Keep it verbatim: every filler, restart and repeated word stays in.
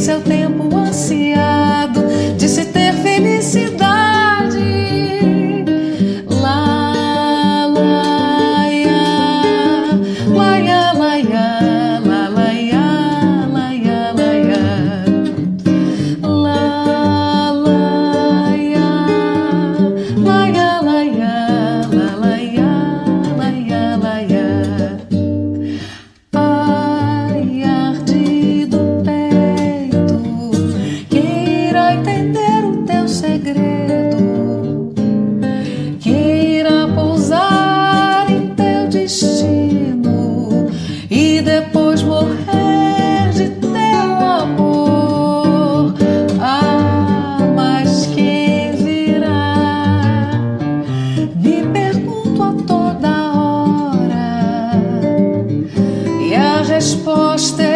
esse é o tempo ansiado de se ter felicidade. Lá, lá, ia, lá, ia, lá, ia, lá, lá, ia, lá, ia, lá, ia. Lá, lá, ia, lá, ia, lá, ia, lá, lá, ia, lá, ia, lá, ia. Ai, ardido peito, que irá entender o teu segredo, que irá pousar em teu destino e depois morrer de teu amor. Ah, mas quem virá? Me pergunto a toda hora, e a resposta é